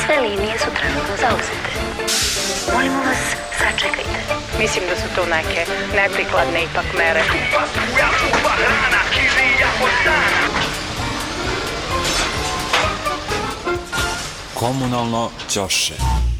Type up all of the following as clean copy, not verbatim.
Sve linije su trenutno zauzete. Molimo vas, sačekajte. Mislim da su to neke neprikladne ipak mere. Komunalno ćoše.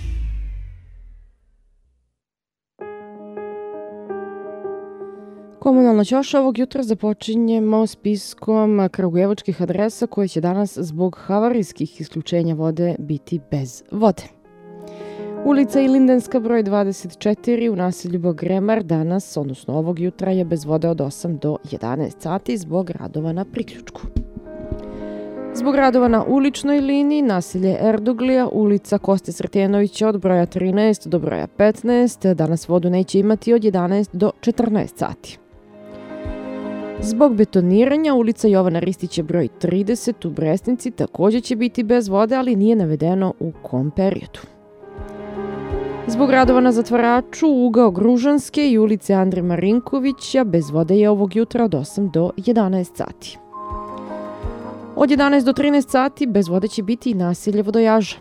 Komunalno ćoše ovog jutra započinjemo spiskom kragujevačkih adresa koje će danas zbog havarijskih isključenja vode biti bez vode. Ulica Ilindenska broj 24 u naselju Bogremar danas, odnosno ovog jutra, je bez vode od 8 do 11 sati zbog radova na priključku. Zbog radova na uličnoj liniji naselje Erduglija, ulica Koste Sretenovića od broja 13 do broja 15, danas vodu neće imati od 11 do 14 sati. Zbog betoniranja ulica Jovana Ristića broj 30 u Bresnici također će biti bez vode, ali nije navedeno u kom periodu. Zbog radova na zatvaraču ugao Gružanske i ulice Andre Marinkovića bez vode je ovog jutra od 8 do 11 sati. Od 11 do 13 sati bez vode će biti i naselje Vodojaža.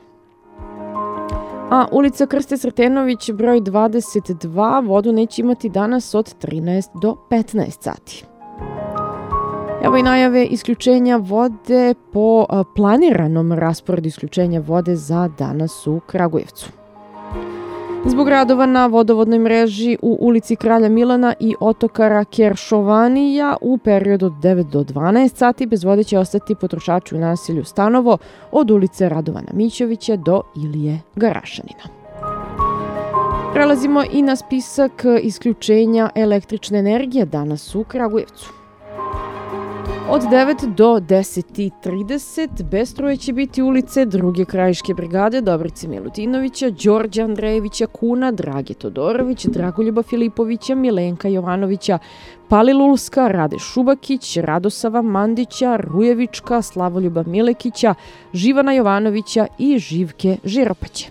A ulica Krste Sretenović broj 22 vodu neće imati danas od 13 do 15 sati. Evo i najave isključenja vode po planiranom rasporedu isključenja vode za danas u Kragujevcu. Zbog radova na vodovodnoj mreži u ulici Kralja Milana i otokara Keršovanija u periodu od 9 do 12 sati bez vode će ostati potrošači u naselju Stanovo od ulice Radovana Mićovića do Ilije Garašanina. Prelazimo i na spisak isključenja električne energije danas u Kragujevcu. Od 9 do 10:30 bez struje će biti ulice Druge krajiške brigade, Dobrice Milutinovića, Đorđa Andrejevića Kuna, Drage Todorović, Dragoljuba Filipovića, Milenka Jovanovića, Palilulska, Rade Šubakić, Radosava Mandića, Rujevička, Slavoljuba Milekića, Živana Jovanovića i Živke Žiropaće.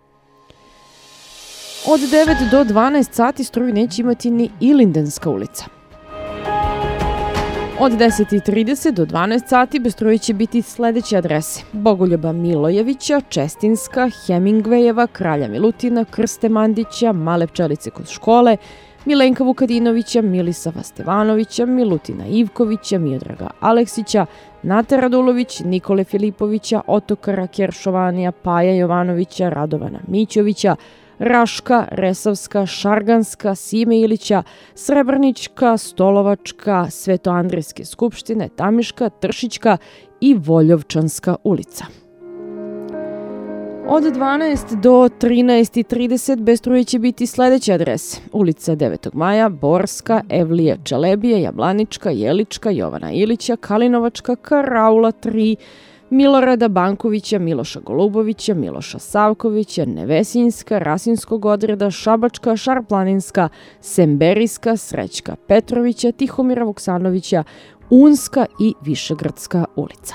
Od 9 do 12 sati struju neće imati ni Ilindenska ulica. Od 10:30 do 12 sati bez struje će biti sljedeće adrese: Bogoljuba Milojevića, Čestinska, Hemingvejeva, Kralja Milutina, Krste Mandića, Male pčelice kod škole, Milenka Vukadinovića, Milisava Stevanovića, Milutina Ivkovića, Miodraga Aleksića, Nate Radulović, Nikole Filipovića, otokara Keršovanija, Paja Jovanovića, Radovana Mićovića, Raška, Resavska, Šarganska, Sime Ilića, Srebrnička, Stolovačka, Svetoandrijske skupštine, Tamiška, Tršićka i Voljovčanska ulica. Od 12 do 13:30 bez struje će biti sljedeće adrese: ulica 9. maja, Borska, Evlije Čalebije, Jablanička, Jelička, Jovana Ilića, Kalinovačka, Karaula 3, Milorada Bankovića, Miloša Golubovića, Miloša Savkovića, Nevesinjska, Rasinskog odreda, Šabačka, Šarplaninska, Semberijska, Srećka Petrovića, Tihomira Vuksanovića, Unska i Višegradska ulica.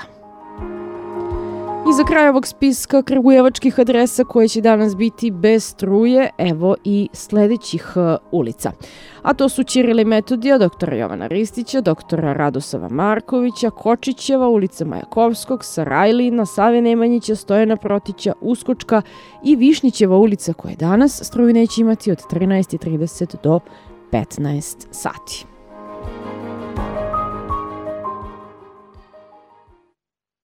I za kraj ovog spiska kragujevačkih adresa koje će danas biti bez struje, evo i sljedećih ulica. A to su Ćirila i Metodija, doktora Jovana Ristića, doktora Radosava Markovića, Kočićeva, ulica Majakovskog, Sarajlina, Save Nemanjića, Stojana Protića, Uskočka i Višnjićeva ulica koje danas struju neće imati od 13:30 do 15 sati.